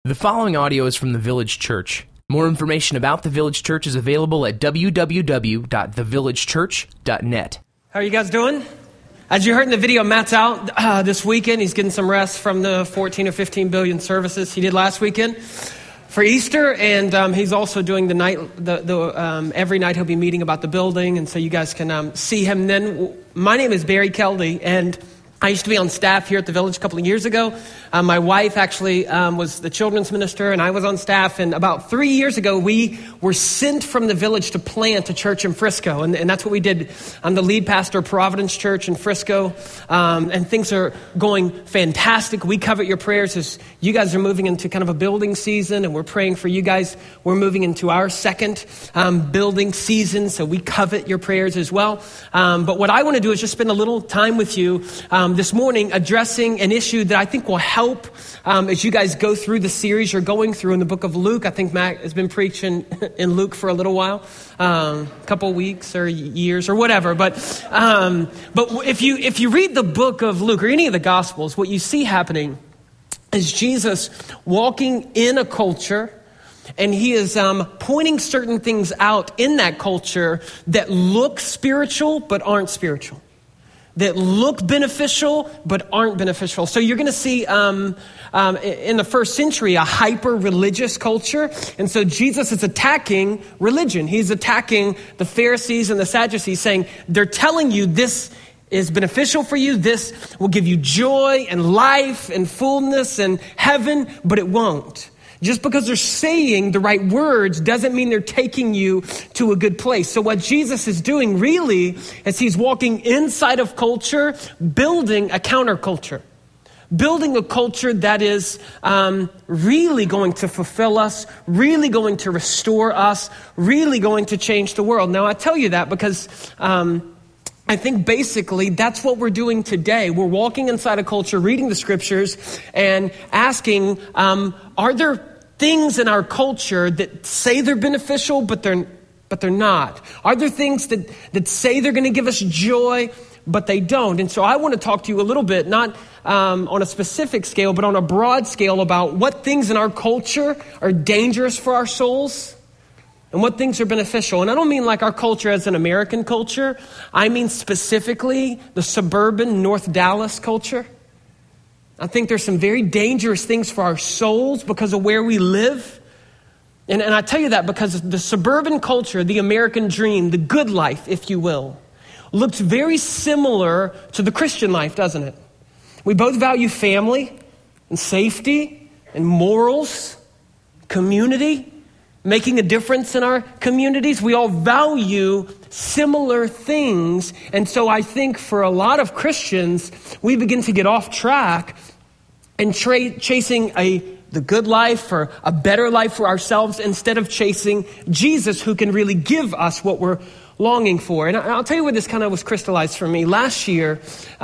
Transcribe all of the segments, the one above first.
The following audio is from the Village Church. More information about the Village Church is available at www.thevillagechurch.net. How are you guys doing? As you heard in the video, Matt's out this weekend. He's getting some rest from the 14 or 15 billion services he did last weekend for Easter, and he's also doing the night. Every night he'll be meeting about the building, and so you guys can see him then. My name is Barry Keldy, and I used to be on staff here at the Village a couple of years ago. My wife actually was the children's minister, and I was on staff. And about 3 years ago, we were sent from the Village to plant a church in Frisco. And that's what we did. I'm the lead pastor of Providence Church in Frisco. And things are going fantastic. We covet your prayers as you guys are moving into kind of a building season. And we're praying for you guys. We're moving into our second building season. So we covet your prayers as well. But what I want to do is just spend a little time with you this morning addressing an issue that I think will help as you guys go through the series you're going through in the book of Luke. I think Matt has been preaching in Luke for a little while, a couple weeks or years or whatever. But if you read the book of Luke or any of the Gospels, what you see happening is Jesus walking in a culture, and he is pointing certain things out in that culture that look spiritual but aren't spiritual, that look beneficial but aren't beneficial. So you're going to see in the first century a hyper-religious culture. And so Jesus is attacking religion. He's attacking the Pharisees and the Sadducees, saying they're telling you this is beneficial for you. This will give you joy and life and fullness and heaven, but it won't. Just because they're saying the right words doesn't mean they're taking you to a good place. So what Jesus is doing really is he's walking inside of culture, building a counterculture, building a culture that is really going to fulfill us, really going to restore us, really going to change the world. Now, I tell you that because I think basically that's what we're doing today. We're walking inside a culture, reading the scriptures, and asking, are there things in our culture that say they're beneficial, but they're not? Are there things that say they're going to give us joy, but they don't? And so I want to talk to you a little bit, not on a specific scale, but on a broad scale about what things in our culture are dangerous for our souls and what things are beneficial. And I don't mean like our culture as an American culture. I mean specifically the suburban North Dallas culture. I think there's some very dangerous things for our souls because of where we live. And I tell you that because the suburban culture, the American dream, the good life, if you will, looks very similar to the Christian life, doesn't it? We both value family and safety and morals, community, making a difference in our communities. We all value similar things. And so I think for a lot of Christians, we begin to get off track and chasing the good life or a better life for ourselves instead of chasing Jesus, who can really give us what we're longing for. And I'll tell you where this kind of was crystallized for me. Last year,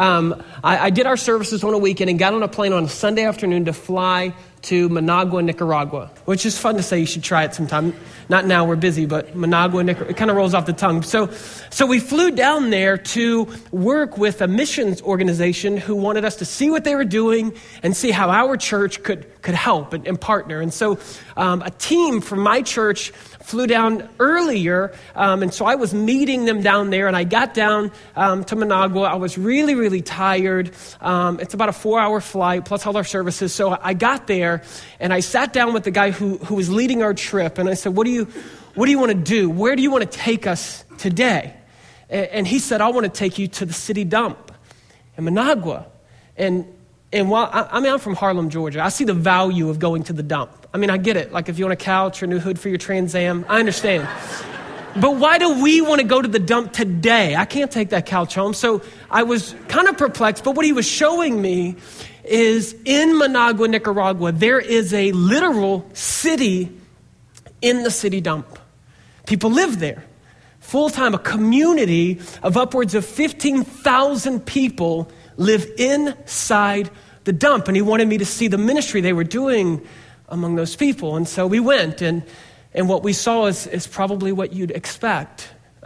I did our services on a weekend and got on a plane on a Sunday afternoon to fly to Managua, Nicaragua, which is fun to say. You should try it sometime. Not now, we're busy, but Managua, Nicaragua, it kind of rolls off the tongue. So we flew down there to work with a missions organization who wanted us to see what they were doing and see how our church could help and partner. And so a team from my church flew down earlier, and so I was meeting them down there, and I got down to Managua. I was really, really tired. It's about a 4-hour flight, plus all our services. So I got there, and I sat down with the guy who was leading our trip, and I said, what do you want to do? Where do you want to take us today? And he said, I want to take you to the city dump in Managua. And while I'm from Harlem, Georgia, I see the value of going to the dump. I mean, I get it. Like if you want a couch or a new hood for your Trans Am, I understand. But why do we want to go to the dump today? I can't take that couch home. So I was kind of perplexed. But what he was showing me is in Managua, Nicaragua, there is a literal city in the city dump. People live there full-time. A community of upwards of 15,000 people live inside the dump. And he wanted me to see the ministry they were doing among those people. And so we went, and what we saw is probably what you'd expect.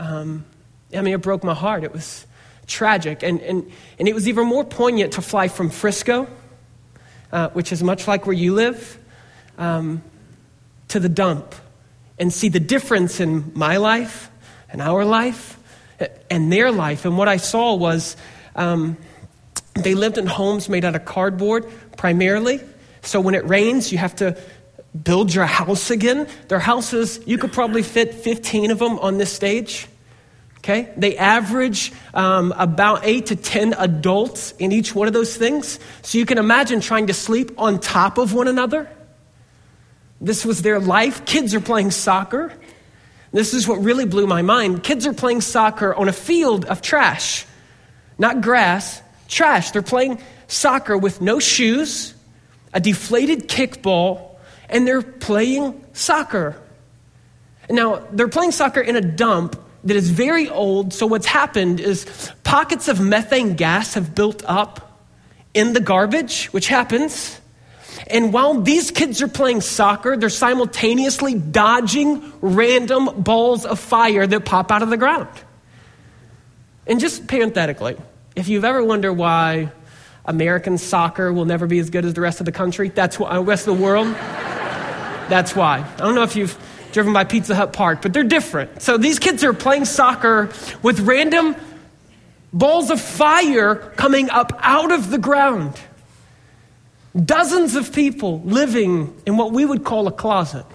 It broke my heart. It was tragic. And it was even more poignant to fly from Frisco, which is much like where you live, to the dump and see the difference in my life and our life and their life. And what I saw was they lived in homes made out of cardboard primarily. So when it rains, you have to build your house again. Their houses, you could probably fit 15 of them on this stage. Okay? They average about 8 to 10 adults in each one of those things. So you can imagine trying to sleep on top of one another. This was their life. Kids are playing soccer. This is what really blew my mind. Kids are playing soccer on a field of trash. Not grass, trash. They're playing soccer with no shoes, a deflated kickball, and they're playing soccer. Now, they're playing soccer in a dump that is very old. So what's happened is pockets of methane gas have built up in the garbage, which happens. And while these kids are playing soccer, they're simultaneously dodging random balls of fire that pop out of the ground. And just parenthetically, if you've ever wondered why American soccer will never be as good as the rest of the country, that's why, the rest of the world, that's why. I don't know if you've driven by Pizza Hut Park, but they're different. So these kids are playing soccer with random balls of fire coming up out of the ground. Dozens of people living in what we would call a closet.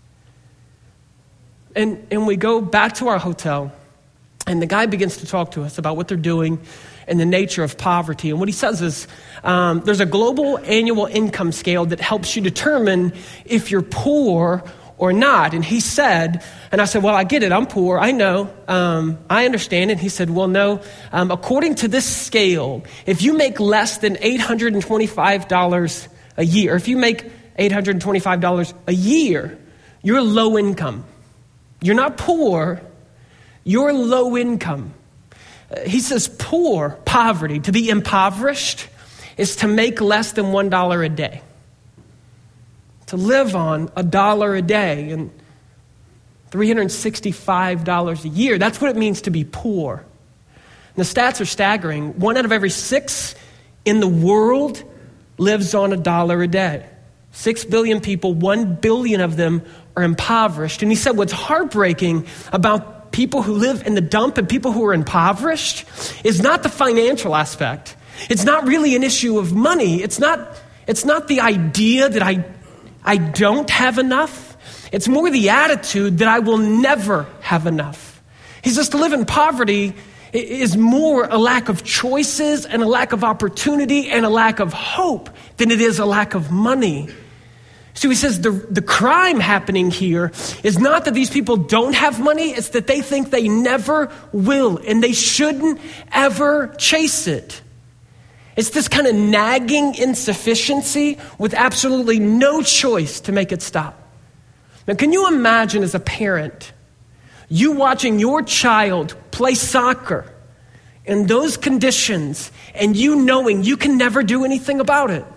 And we go back to our hotel, and the guy begins to talk to us about what they're doing and the nature of poverty. And what he says is, there's a global annual income scale that helps you determine if you're poor or not. And he said, and I said, well, I get it. I'm poor. I know. I understand. And he said, well, no. According to this scale, if you make less than $825 a year, if you make $825 a year, you're low income. You're not poor. You're low income. He says poverty, to be impoverished, is to make less than $1 a day. To live on $1 a day and $365 a year. That's what it means to be poor. And the stats are staggering. 1 out of every 6 in the world lives on $1 a day. 6 billion people, 1 billion of them are impoverished. And he said what's heartbreaking about people who live in the dump and people who are impoverished is not the financial aspect. It's not really an issue of money. It's not the idea that I don't have enough. It's more the attitude that I will never have enough. He says to live in poverty is more a lack of choices and a lack of opportunity and a lack of hope than it is a lack of money. So he says the crime happening here is not that these people don't have money, it's that they think they never will and they shouldn't ever chase it. It's this kind of nagging insufficiency with absolutely no choice to make it stop. Now, can you imagine as a parent, you watching your child play soccer in those conditions and you knowing you can never do anything about it?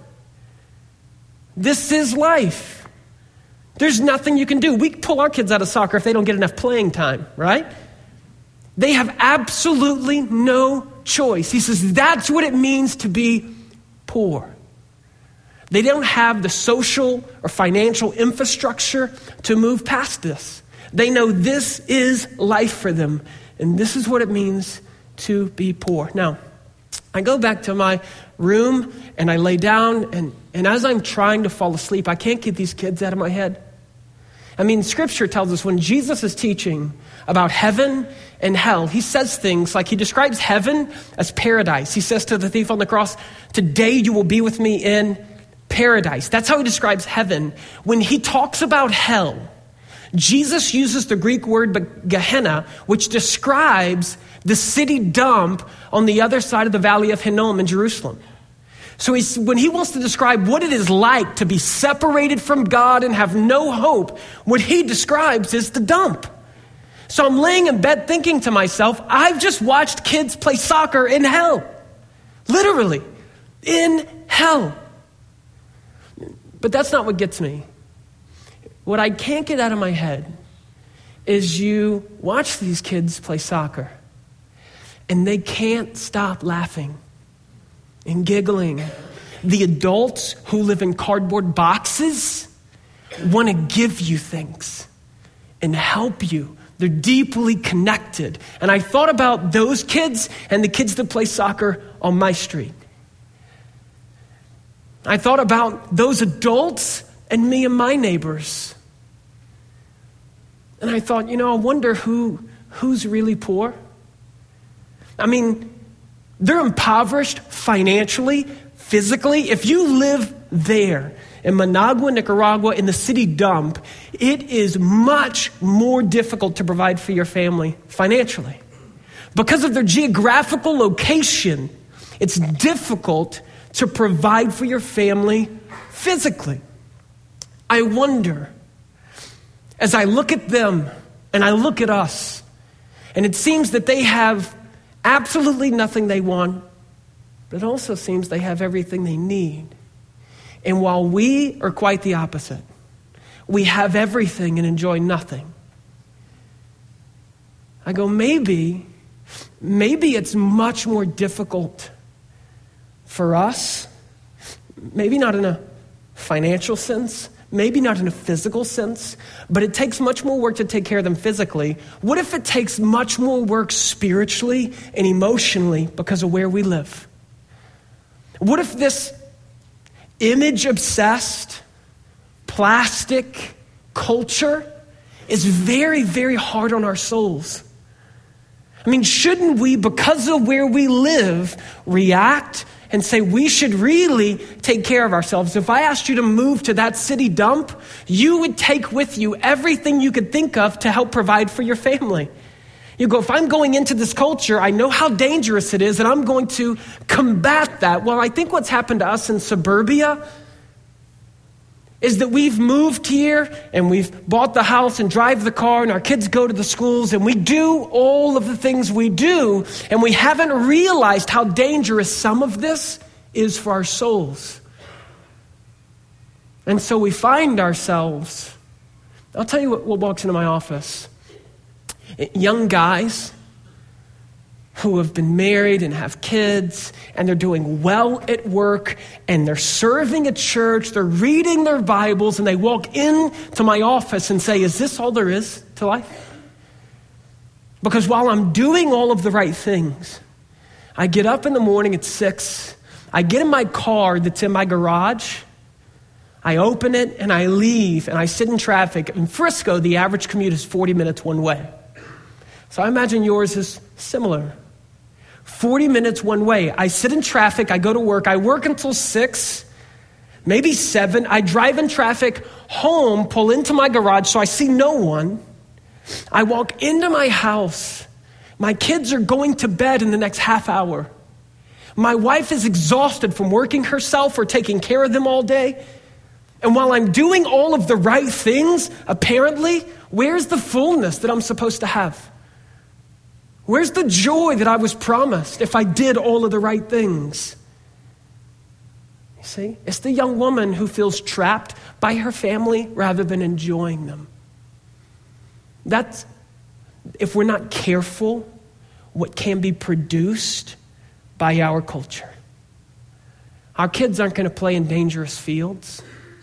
This is life. There's nothing you can do. We pull our kids out of soccer if they don't get enough playing time, right? They have absolutely no choice. He says that's what it means to be poor. They don't have the social or financial infrastructure to move past this. They know this is life for them, and this is what it means to be poor. Now, I go back to my room and I lay down, and as I'm trying to fall asleep, I can't get these kids out of my head. I mean, Scripture tells us when Jesus is teaching about heaven and hell, he says things like he describes heaven as paradise. He says to the thief on the cross, "Today you will be with me in paradise." That's how he describes heaven. When he talks about hell, Jesus uses the Greek word Gehenna, which describes the city dump on the other side of the Valley of Hinnom in Jerusalem. So when he wants to describe what it is like to be separated from God and have no hope, what he describes is the dump. So I'm laying in bed thinking to myself, I've just watched kids play soccer in hell. Literally, in hell. But that's not what gets me. What I can't get out of my head is you watch these kids play soccer and they can't stop laughing and giggling. The adults who live in cardboard boxes want to give you things and help you. They're deeply connected. And I thought about those kids and the kids that play soccer on my street. I thought about those adults and me and my neighbors. And I thought, I wonder who's really poor. I mean, they're impoverished financially, physically. If you live there in Managua, Nicaragua, in the city dump, it is much more difficult to provide for your family financially. Because of their geographical location, it's difficult to provide for your family physically. I wonder, as I look at them and I look at us, and it seems that they have absolutely nothing they want, but it also seems they have everything they need. And while we are quite the opposite, we have everything and enjoy nothing. I go, maybe it's much more difficult for us, maybe not in a financial sense, maybe not in a physical sense, but it takes much more work to take care of them physically. What if it takes much more work spiritually and emotionally because of where we live? What if this image-obsessed, plastic culture is very, very hard on our souls? I mean, shouldn't we, because of where we live, react and say we should really take care of ourselves? If I asked you to move to that city dump, you would take with you everything you could think of to help provide for your family. You go, if I'm going into this culture, I know how dangerous it is, and I'm going to combat that. Well, I think what's happened to us in suburbia is that we've moved here, and we've bought the house and drive the car, and our kids go to the schools, and we do all of the things we do, and we haven't realized how dangerous some of this is for our souls. And so we find ourselves, I'll tell you what walks into my office. Young guys who have been married and have kids, and they're doing well at work, and they're serving at church, they're reading their Bibles, and they walk into my office and say, is this all there is to life? Because while I'm doing all of the right things, I get up in the morning at 6, I get in my car that's in my garage, I open it, and I leave, and I sit in traffic. In Frisco, the average commute is 40 minutes one way. So I imagine yours is similar. 40 minutes one way. I sit in traffic, I go to work, I work until 6, maybe 7. I drive in traffic home, pull into my garage so I see no one. I walk into my house. My kids are going to bed in the next half hour. My wife is exhausted from working herself or taking care of them all day. And while I'm doing all of the right things, apparently, where's the fullness that I'm supposed to have? Where's the joy that I was promised if I did all of the right things? You see, it's the young woman who feels trapped by her family rather than enjoying them. That's, if we're not careful, what can be produced by our culture. Our kids aren't going to play in dangerous fields,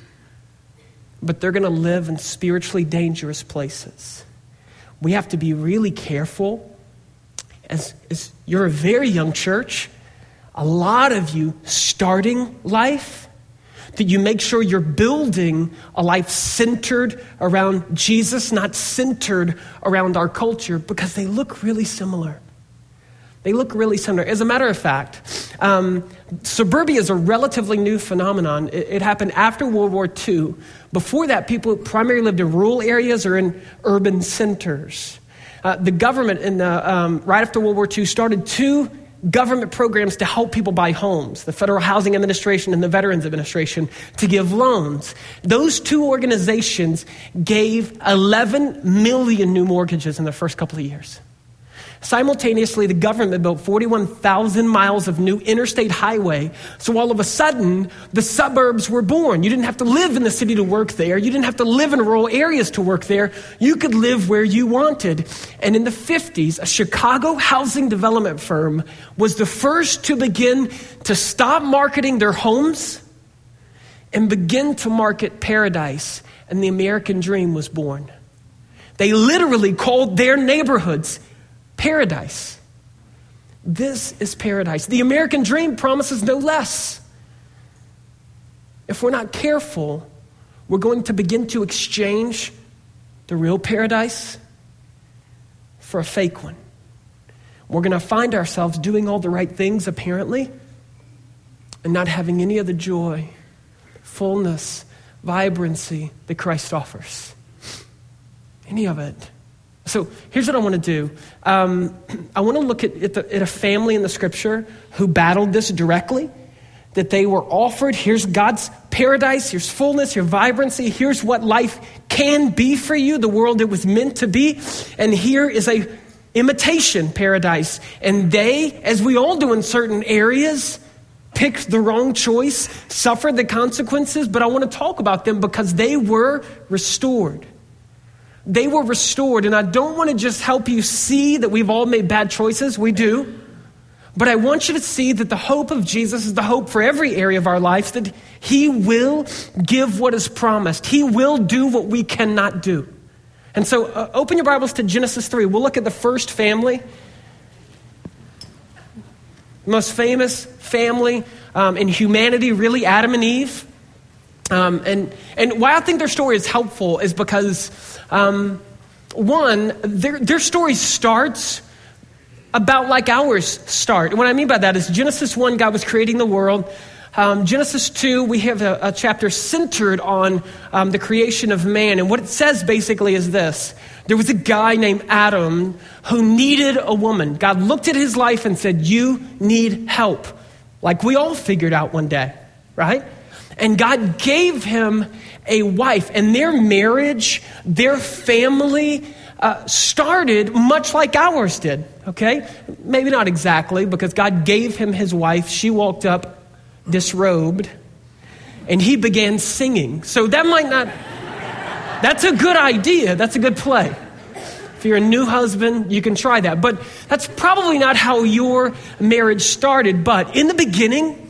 but they're going to live in spiritually dangerous places. We have to be really careful. As you're a very young church, a lot of you starting life, that you make sure you're building a life centered around Jesus, not centered around our culture, because they look really similar. They look really similar. As a matter of fact, suburbia is a relatively new phenomenon. It happened after World War II. Before that, people primarily lived in rural areas or in urban centers. The government, right after World War II, started 2 government programs to help people buy homes, the Federal Housing Administration and the Veterans Administration, to give loans. Those 2 organizations gave 11 million new mortgages in the first couple of years. Simultaneously, the government built 41,000 miles of new interstate highway. So all of a sudden, the suburbs were born. You didn't have to live in the city to work there. You didn't have to live in rural areas to work there. You could live where you wanted. And in the 50s, a Chicago housing development firm was the first to begin to stop marketing their homes and begin to market paradise and the American dream was born. They literally called their neighborhoods paradise. This is paradise. The American dream promises no less. If we're not careful, we're going to begin to exchange the real paradise for a fake one. We're going to find ourselves doing all the right things, apparently, and not having any of the joy, fullness, vibrancy that Christ offers. Any of it. So here's what I want to do. I want to look at a family in the Scripture who battled this directly, that they were offered, here's God's paradise, here's fullness, here's vibrancy, here's what life can be for you, the world it was meant to be, and here is a imitation paradise. And they, as we all do in certain areas, picked the wrong choice, suffered the consequences, but I want to talk about them because they were restored. They were restored, and I don't want to just help you see that we've all made bad choices. We do. But I want you to see that the hope of Jesus is the hope for every area of our lives, that he will give what is promised. He will do what we cannot do. And so open your Bibles to Genesis 3. We'll look at the first family. The most famous family in humanity, really, Adam and Eve. And why I think their story is helpful is because, one, their story starts about like ours start. And what I mean by that is Genesis 1, God was creating the world. Genesis 2, we have a chapter centered on the creation of man. And what it says basically is this. There was a guy named Adam who needed a woman. God looked at his life and said, you need help. Like we all figured out one day, right? And God gave him a wife. And their marriage, their family started much like ours did, okay? Maybe not exactly, because God gave him his wife. She walked up disrobed, and he began singing. So that might not, that's a good idea. That's a good play. If you're a new husband, you can try that. But that's probably not how your marriage started. But in the beginning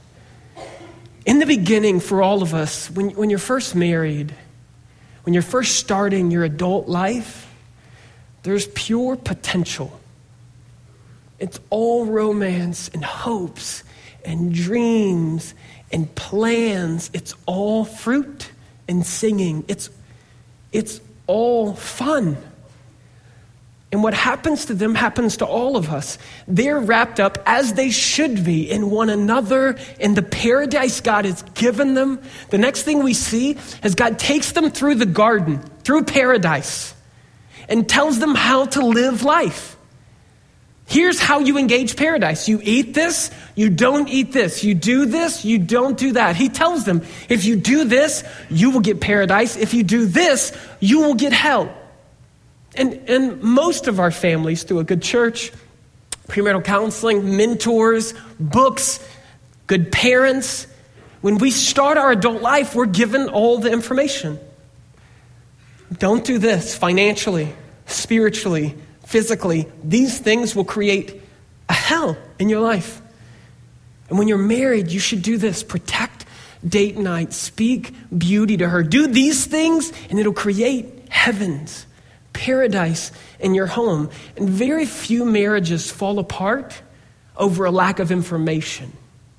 for all of us, when you're first married, when you're first starting your adult life, there's pure potential. It's all romance and hopes and dreams and plans. It's all fruit and singing. It's all fun. And what happens to them happens to all of us. They're wrapped up, as they should be, in one another, in the paradise God has given them. The next thing we see is God takes them through the garden, through paradise, and tells them how to live life. Here's how you engage paradise. You eat this, you don't eat this. You do this, you don't do that. He tells them, if you do this, you will get paradise. If you do this, you will get hell. And most of our families, through a good church, premarital counseling, mentors, books, good parents, when we start our adult life, we're given all the information. Don't do this financially, spiritually, physically. These things will create a hell in your life. And when you're married, you should do this. Protect date night. Speak beauty to her. Do these things, and it'll create heavens, paradise in your home. And very few marriages fall apart over a lack of information.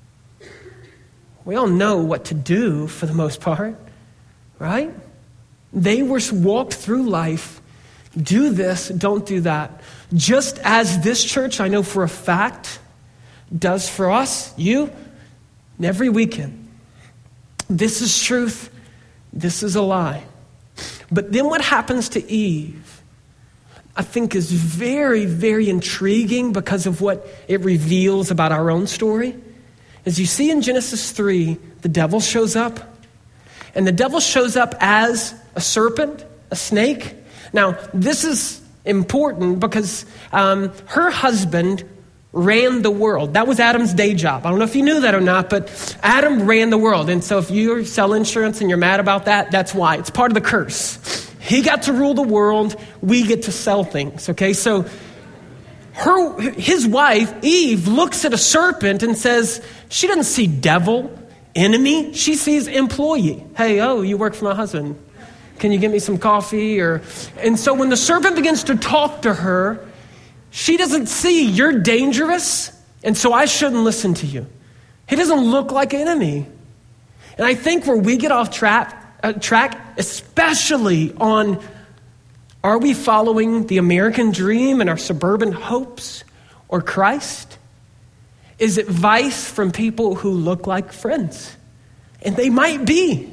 We all know what to do for the most part, right? They were walked through life. Do this, don't do that. Just as this church, I know for a fact, does for us, you, every weekend. This is truth. This is a lie. But then what happens to Eve, I think, is very, very intriguing because of what it reveals about our own story. As you see in Genesis 3, the devil shows up. And the devil shows up as a serpent, a snake. Now, this is important because her husband ran the world. That was Adam's day job. I don't know if you knew that or not, but Adam ran the world. And so if you sell insurance and you're mad about that, that's why. It's part of the curse. He got to rule the world. We get to sell things, okay? So his wife, Eve, looks at a serpent and says, she doesn't see devil, enemy. She sees employee. Hey, you work for my husband. Can you get me some coffee? And so when the serpent begins to talk to her, she doesn't see you're dangerous, and so I shouldn't listen to you. He doesn't look like an enemy. And I think where we get off track, especially on, are we following the American dream and our suburban hopes or Christ, is advice from people who look like friends. And they might be.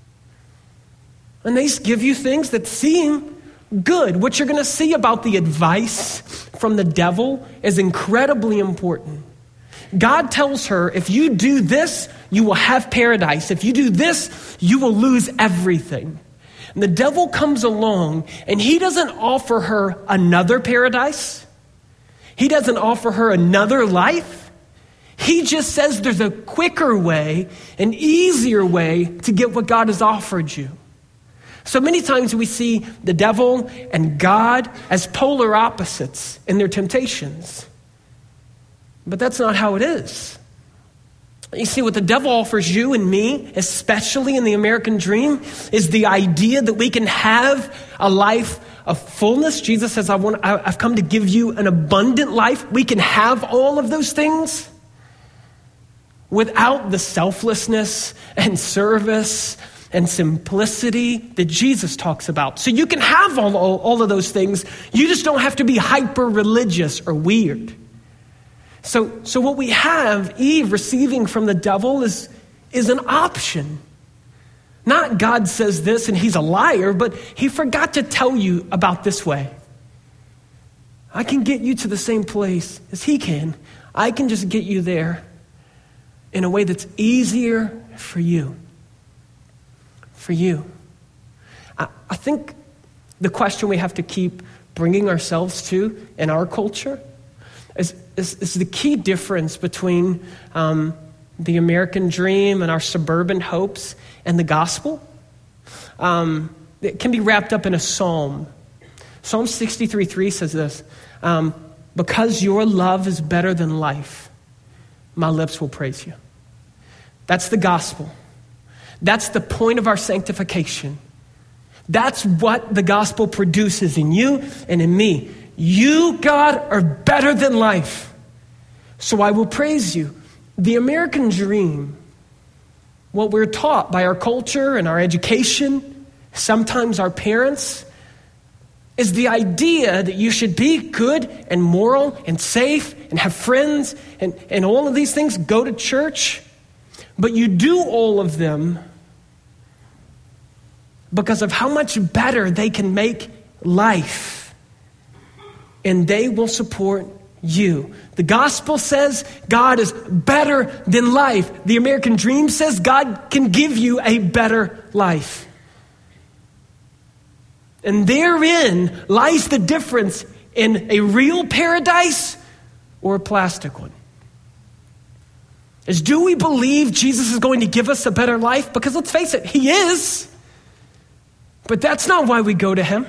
And they give you things that seem good. What you're going to see about the advice from the devil is incredibly important. God tells her, if you do this, you will have paradise. If you do this, you will lose everything. And the devil comes along and he doesn't offer her another paradise. He doesn't offer her another life. He just says there's a quicker way, an easier way to get what God has offered you. So many times we see the devil and God as polar opposites in their temptations. But that's not how it is. You see, what the devil offers you and me, especially in the American dream, is the idea that we can have a life of fullness. Jesus says, I've come to give you an abundant life. We can have all of those things without the selflessness and service and simplicity that Jesus talks about. So you can have all of those things. You just don't have to be hyper-religious or weird. So what we have, Eve receiving from the devil is an option. Not God says this and he's a liar, but he forgot to tell you about this way. I can get you to the same place as he can. I can just get you there in a way that's easier for you. For you. I think the question we have to keep bringing ourselves to in our culture is the key difference between the American dream and our suburban hopes and the gospel. It can be wrapped up in a psalm. Psalm 63:3 says this, because your love is better than life, my lips will praise you. That's the gospel. That's the point of our sanctification. That's what the gospel produces in you and in me. You, God, are better than life. So I will praise you. The American dream, what we're taught by our culture and our education, sometimes our parents, is the idea that you should be good and moral and safe and have friends and all of these things, go to church, but you do all of them because of how much better they can make life, and they will support you. The gospel says God is better than life. The American dream says God can give you a better life. And therein lies the difference in a real paradise or a plastic one. Is, do we believe Jesus is going to give us a better life? Because let's face it, he is. But that's not why we go to him.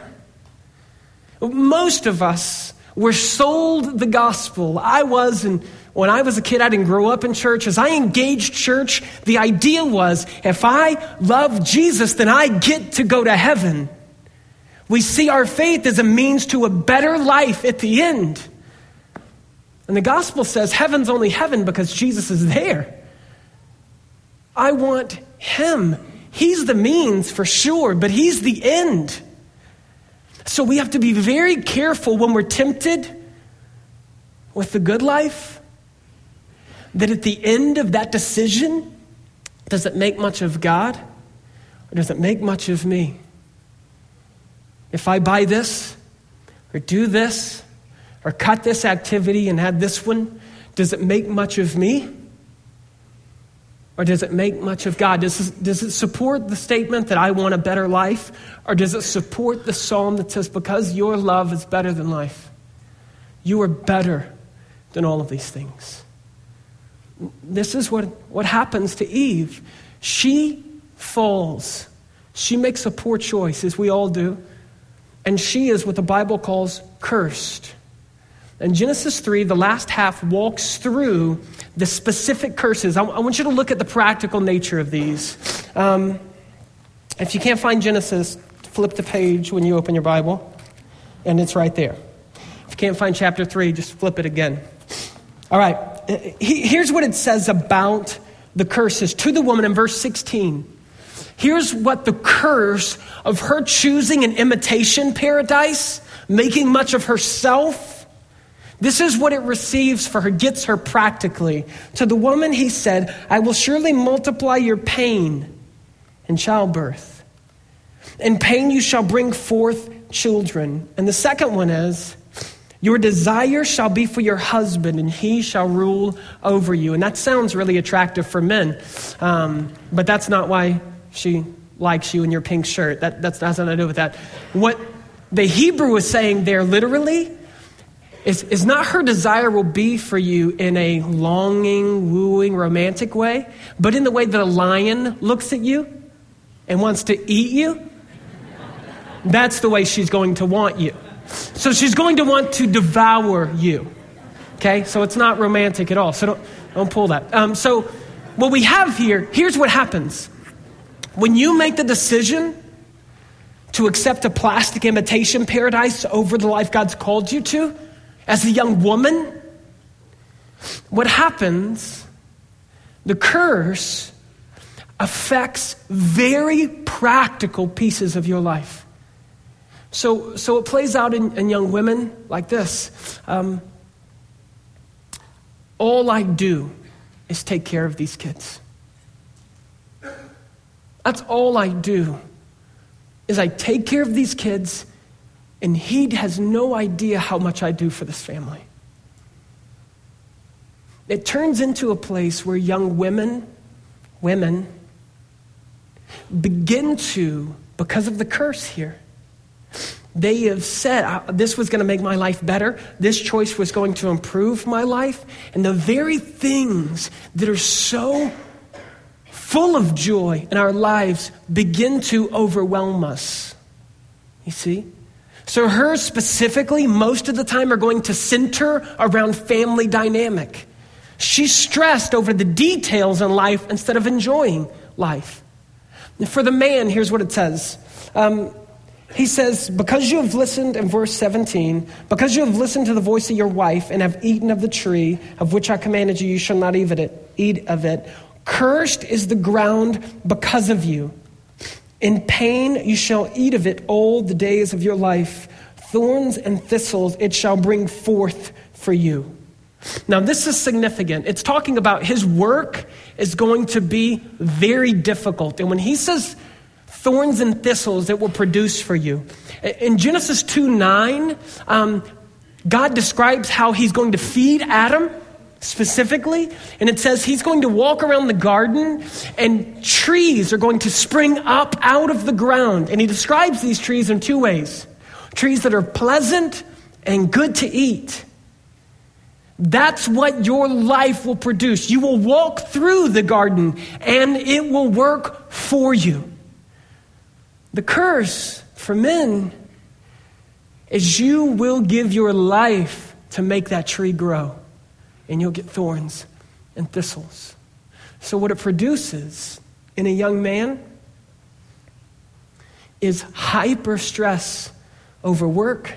Most of us were sold the gospel. I was, and when I was a kid, I didn't grow up in church. As I engaged church, the idea was, if I love Jesus, then I get to go to heaven. We see our faith as a means to a better life at the end. And the gospel says heaven's only heaven because Jesus is there. I want him. He's the means for sure, but he's the end. So we have to be very careful when we're tempted with the good life, that at the end of that decision, does it make much of God or does it make much of me? If I buy this or do this or cut this activity and add this one, does it make much of me? Or does it make much of God? Does it support the statement that I want a better life? Or does it support the psalm that says, because your love is better than life, you are better than all of these things? This is what happens to Eve. She falls. She makes a poor choice, as we all do. And she is what the Bible calls cursed. In Genesis 3, the last half walks through the specific curses. I want you to look at the practical nature of these. If you can't find Genesis, flip the page when you open your Bible, and it's right there. If you can't find chapter 3, just flip it again. All right, here's what it says about the curses to the woman in verse 16. Here's what the curse of her choosing an imitation paradise, making much of herself, this is what it receives for her, gets her practically. To the woman he said, I will surely multiply your pain in childbirth. In pain you shall bring forth children. And the second one is, your desire shall be for your husband, and he shall rule over you. And that sounds really attractive for men, but that's not why she likes you in your pink shirt. That's nothing to do with that. What the Hebrew is saying there literally is not her desire will be for you in a longing, wooing, romantic way, but in the way that a lion looks at you and wants to eat you. That's the way she's going to want you. So she's going to want to devour you. Okay, so it's not romantic at all. So don't pull that. So what we have here, here's what happens. When you make the decision to accept a plastic imitation paradise over the life God's called you to, as a young woman, what happens, the curse affects very practical pieces of your life. So it plays out in young women like this. All I do is take care of these kids. That's all I do, is I take care of these kids, and he has no idea how much I do for this family. It turns into a place where young women begin to, because of the curse here, they have said, this was going to make my life better. This choice was going to improve my life. And the very things that are so full of joy in our lives begin to overwhelm us. You see? So hers specifically, most of the time, are going to center around family dynamic. She's stressed over the details in life instead of enjoying life. And for the man, here's what it says. He says, because you have listened, in verse 17, because you have listened to the voice of your wife and have eaten of the tree of which I commanded you, you shall not eat of it. Cursed is the ground because of you. In pain you shall eat of it all the days of your life. Thorns and thistles it shall bring forth for you. Now this is significant. It's talking about his work is going to be very difficult. And when he says thorns and thistles it will produce for you. In Genesis 2:9, God describes how he's going to feed Adam specifically, and it says he's going to walk around the garden and trees are going to spring up out of the ground. And he describes these trees in two ways. Trees that are pleasant and good to eat. That's what your life will produce. You will walk through the garden and it will work for you. The curse for men is you will give your life to make that tree grow. And you'll get thorns and thistles. So what it produces in a young man is hyper stress over work.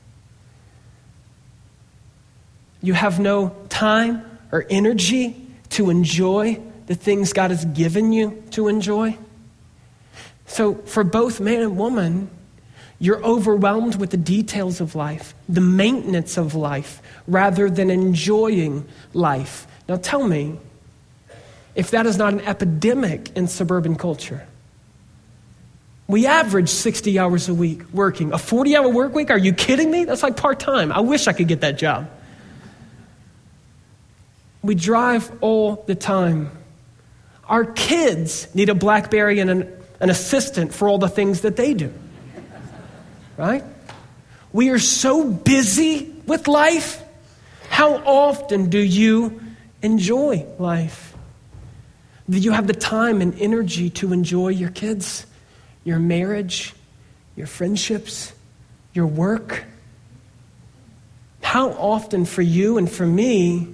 You have no time or energy to enjoy the things God has given you to enjoy. So for both man and woman, you're overwhelmed with the details of life, the maintenance of life, rather than enjoying life. Now tell me if that is not an epidemic in suburban culture. We average 60 hours a week working. A 40-hour work week? Are you kidding me? That's like part-time. I wish I could get that job. We drive all the time. Our kids need a BlackBerry and an assistant for all the things that they do. Right? We are so busy with life. How often do you enjoy life? Do you have the time and energy to enjoy your kids, your marriage, your friendships, your work? How often for you and for me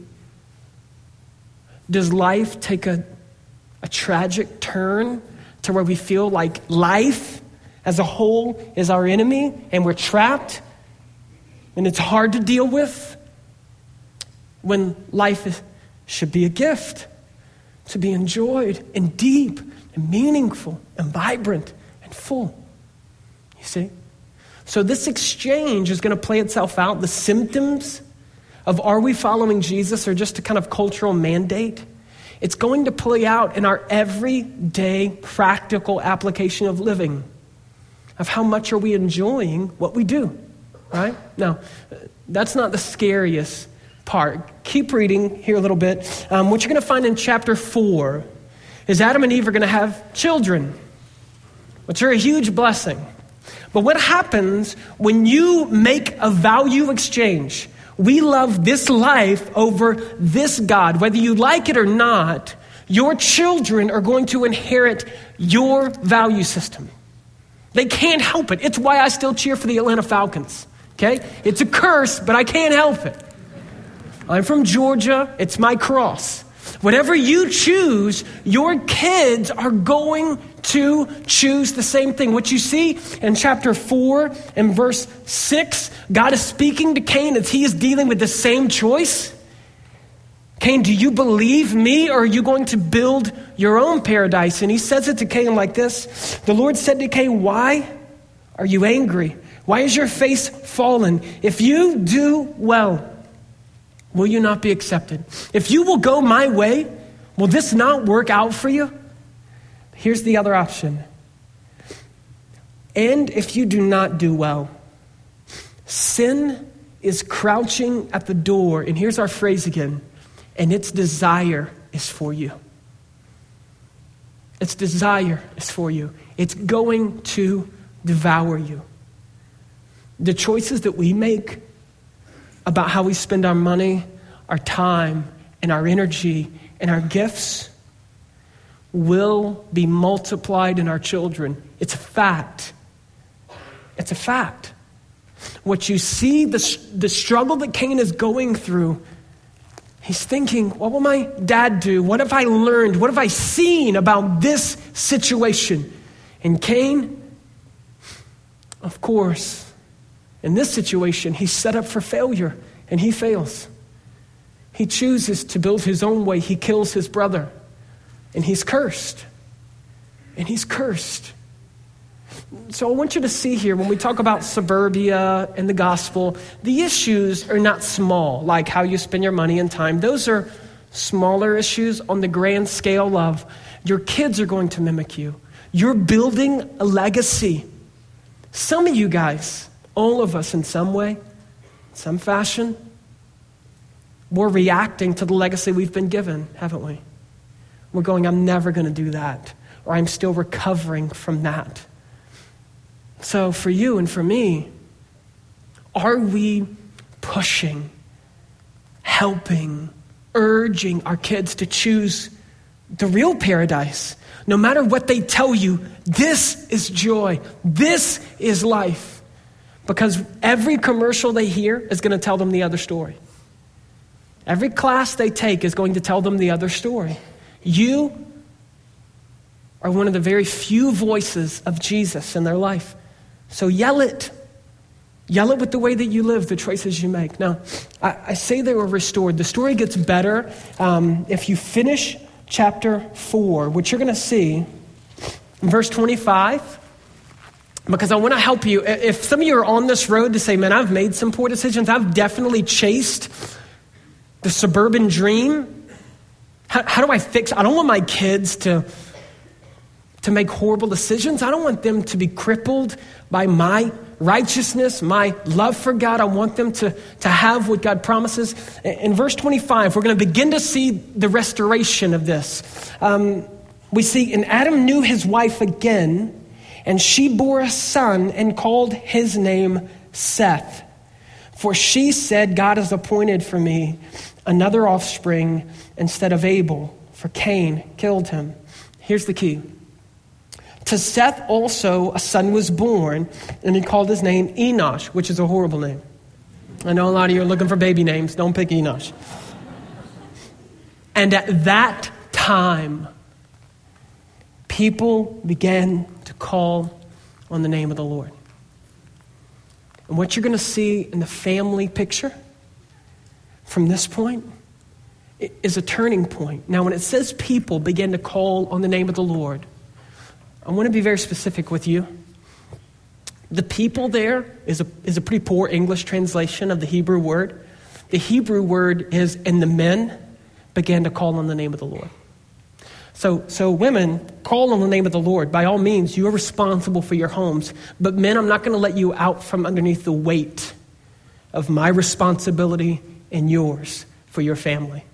does life take a tragic turn to where we feel like life as a whole is our enemy, and we're trapped, and it's hard to deal with, when life should be a gift to be enjoyed and deep and meaningful and vibrant and full. You see? So this exchange is going to play itself out. The symptoms of are we following Jesus or just a kind of cultural mandate? It's going to play out in our everyday practical application of living, of how much are we enjoying what we do, right? Now, that's not the scariest part. Keep reading here a little bit. What you're going to find in chapter 4 is Adam and Eve are going to have children, which are a huge blessing. But what happens when you make a value exchange? We love this life over this God. Whether you like it or not, your children are going to inherit your value system. They can't help it. It's why I still cheer for the Atlanta Falcons, okay? It's a curse, but I can't help it. I'm from Georgia. It's my cross. Whatever you choose, your kids are going to choose the same thing. What you see in chapter 4 and verse 6, God is speaking to Cain as he is dealing with the same choice. Cain, do you believe me, or are you going to build your own paradise? And he says it to Cain like this. The Lord said to Cain, why are you angry? Why is your face fallen? If you do well, will you not be accepted? If you will go my way, will this not work out for you? Here's the other option. And if you do not do well, sin is crouching at the door. And here's our phrase again. And its desire is for you. Its desire is for you. It's going to devour you. The choices that we make about how we spend our money, our time, and our energy, and our gifts will be multiplied in our children. It's a fact. It's a fact. What you see, the struggle that Cain is going through, he's thinking, what will my dad do? What have I learned? What have I seen about this situation? And Cain, of course, in this situation, he's set up for failure, and he fails. He chooses to build his own way. He kills his brother, and he's cursed. And he's cursed. So I want you to see here, when we talk about suburbia and the gospel, the issues are not small, like how you spend your money and time. Those are smaller issues on the grand scale of your kids are going to mimic you. You're building a legacy. Some of you guys, all of us in some way, some fashion, we're reacting to the legacy we've been given, haven't we? We're going, I'm never going to do that, or I'm still recovering from that. So for you and for me, are we pushing, helping, urging our kids to choose the real paradise? No matter what they tell you, this is joy, this is life. Because every commercial they hear is going to tell them the other story. Every class they take is going to tell them the other story. You are one of the very few voices of Jesus in their life. So yell it. Yell it with the way that you live, the choices you make. Now, I say they were restored. The story gets better if you finish chapter 4, which you're going to see in verse 25. Because I want to help you. If some of you are on this road to say, man, I've made some poor decisions. I've definitely chased the suburban dream. How do I fix? I don't want my kids to make horrible decisions. I don't want them to be crippled by my righteousness, my love for God. I want them to have what God promises. In verse 25, we're going to begin to see the restoration of this. We see, and Adam knew his wife again, and she bore a son and called his name Seth. For she said, God has appointed for me another offspring instead of Abel, for Cain killed him. Here's the key. To Seth also a son was born, and he called his name Enosh, which is a horrible name. I know a lot of you are looking for baby names. Don't pick Enosh. And at that time, people began to call on the name of the Lord. And what you're going to see in the family picture from this point is a turning point. Now, when it says people began to call on the name of the Lord, I want to be very specific with you. The people there is a pretty poor English translation of the Hebrew word. The Hebrew word is, and the men began to call on the name of the Lord. So women, call on the name of the Lord. By all means, you are responsible for your homes. But men, I'm not going to let you out from underneath the weight of my responsibility and yours for your family.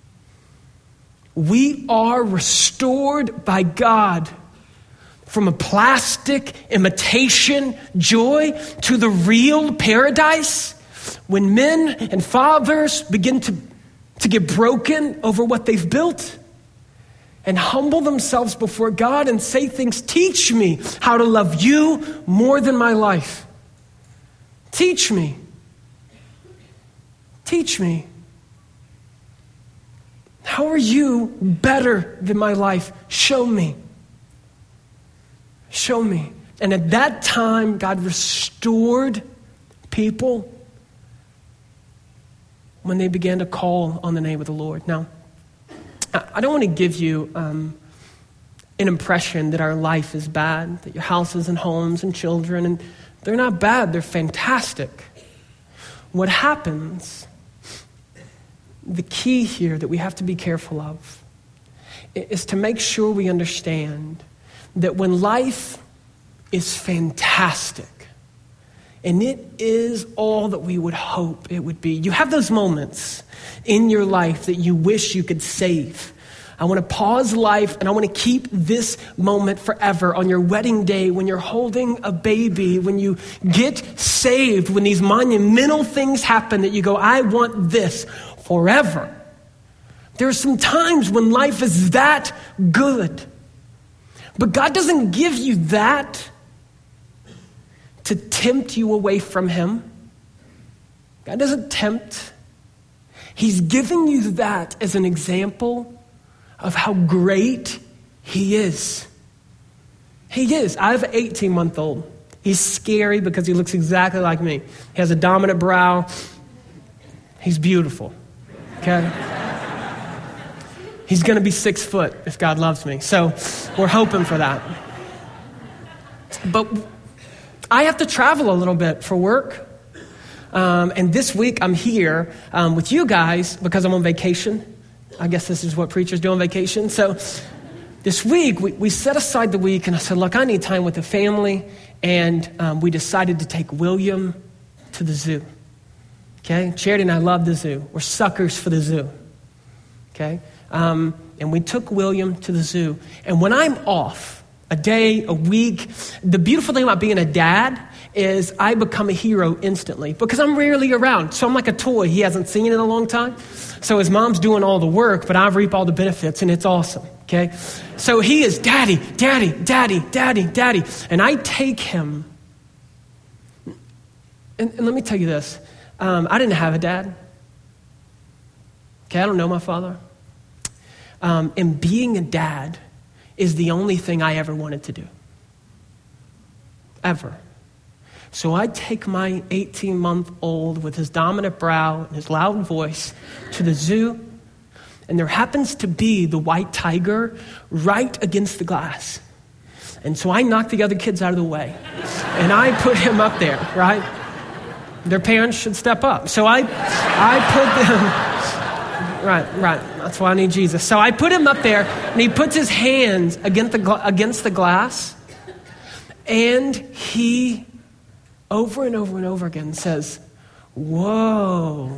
We are restored by God from a plastic imitation joy to the real paradise when men and fathers begin to get broken over what they've built and humble themselves before God and say things, teach me how to love you more than my life. Teach me. Teach me. How are you better than my life? Show me. Show me. And at that time, God restored people when they began to call on the name of the Lord. Now, I don't want to give you an impression that our life is bad, that your houses and homes and children, and they're not bad, they're fantastic. What happens, the key here that we have to be careful of, is to make sure we understand that when life is fantastic, and it is all that we would hope it would be. You have those moments in your life that you wish you could save. I want to pause life and I want to keep this moment forever. On your wedding day, when you're holding a baby, when you get saved, when these monumental things happen that you go, I want this forever. There are some times when life is that good. But God doesn't give you that to tempt you away from him. God doesn't tempt. He's giving you that as an example of how great he is. He is. I have an 18-month-old. He's scary because he looks exactly like me. He has a dominant brow. He's beautiful. Okay? He's going to be 6 foot if God loves me. So we're hoping for that. But I have to travel a little bit for work. And this week I'm here with you guys because I'm on vacation. I guess this is what preachers do on vacation. So this week we set aside the week and I said, look, I need time with the family. And we decided to take William to the zoo. Okay? Charity and I love the zoo. We're suckers for the zoo. Okay? And we took William to the zoo. And when I'm off, a day, a week, the beautiful thing about being a dad is I become a hero instantly because I'm rarely around. So I'm like a toy he hasn't seen in a long time. So his mom's doing all the work, but I reap all the benefits and it's awesome, okay? So he is daddy, daddy, daddy, daddy, daddy. And I take him. And let me tell you this. I didn't have a dad. Okay, I don't know my father. And being a dad is the only thing I ever wanted to do. Ever. So I take my 18-month-old with his dominant brow and his loud voice to the zoo, and there happens to be the white tiger right against the glass. And so I knock the other kids out of the way, and I put him up there, right? Their parents should step up. So I put them... Right. That's why I need Jesus. So I put him up there, and he puts his hands against the glass, and he, over and over and over again, says, whoa,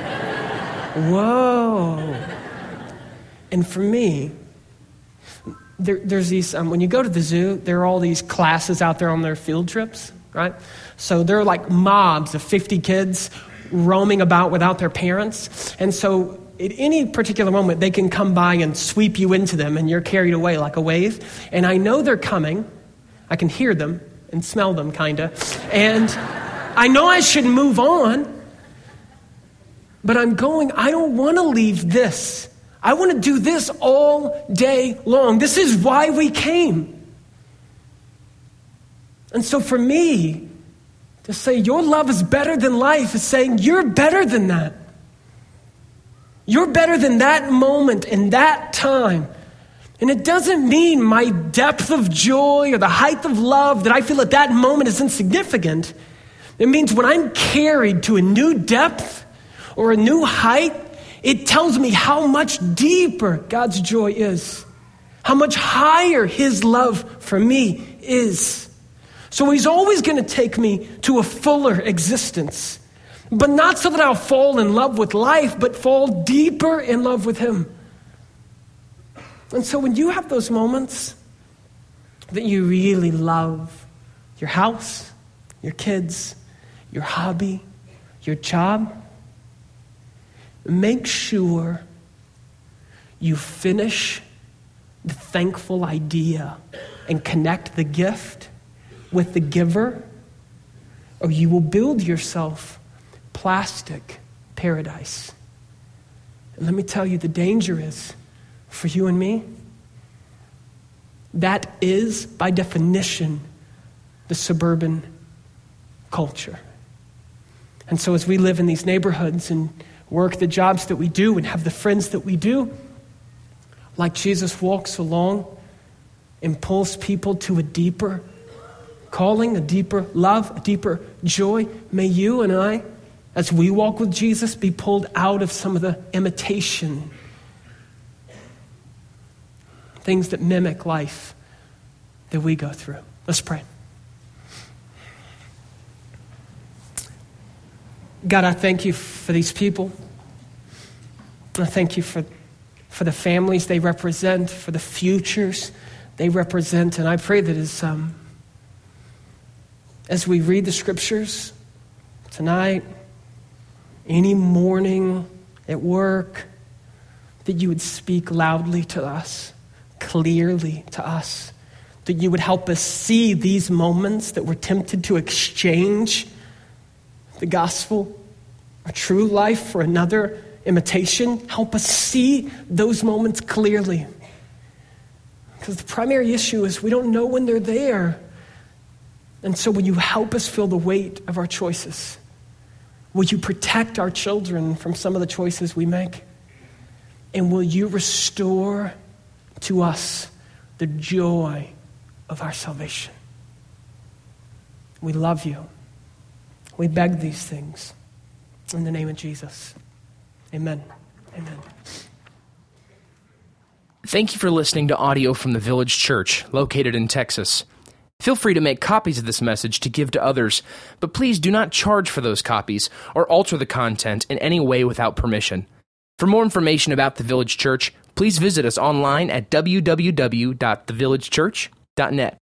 whoa. And for me, there's these, when you go to the zoo, there are all these classes out there on their field trips, right? So there are like mobs of 50 kids roaming about without their parents. And so at any particular moment, they can come by and sweep you into them and you're carried away like a wave. And I know they're coming. I can hear them and smell them, kind of. And I know I should move on. But I don't want to leave this. I want to do this all day long. This is why we came. And so for me, to say your love is better than life is saying you're better than that. You're better than that moment and that time. And it doesn't mean my depth of joy or the height of love that I feel at that moment is insignificant. It means when I'm carried to a new depth or a new height, it tells me how much deeper God's joy is, how much higher his love for me is. So he's always going to take me to a fuller existence, but not so that I'll fall in love with life, but fall deeper in love with him. And so when you have those moments that you really love your house, your kids, your hobby, your job, make sure you finish the thankful idea and connect the gift with the giver, or you will build yourself plastic paradise. And let me tell you, the danger is, for you and me, that is, by definition, the suburban culture. And so as we live in these neighborhoods and work the jobs that we do and have the friends that we do, like Jesus walks along and pulls people to a deeper calling, a deeper love, a deeper joy, may you and I, as we walk with Jesus, be pulled out of some of the imitation things that mimic life that we go through. Let's pray. God, I thank you for these people. I thank you for the families they represent, for the futures they represent. And I pray that as we read the scriptures tonight, any morning at work, that you would speak loudly to us, clearly to us, that you would help us see these moments that we're tempted to exchange the gospel, a true life, for another imitation. Help us see those moments clearly. Because the primary issue is we don't know when they're there. And so will you help us feel the weight of our choices? Will you protect our children from some of the choices we make? And will you restore to us the joy of our salvation? We love you. We beg these things in the name of Jesus. Amen. Amen. Thank you for listening to audio from the Village Church, located in Texas. Feel free to make copies of this message to give to others, but please do not charge for those copies or alter the content in any way without permission. For more information about the Village Church, please visit us online at www.thevillagechurch.net.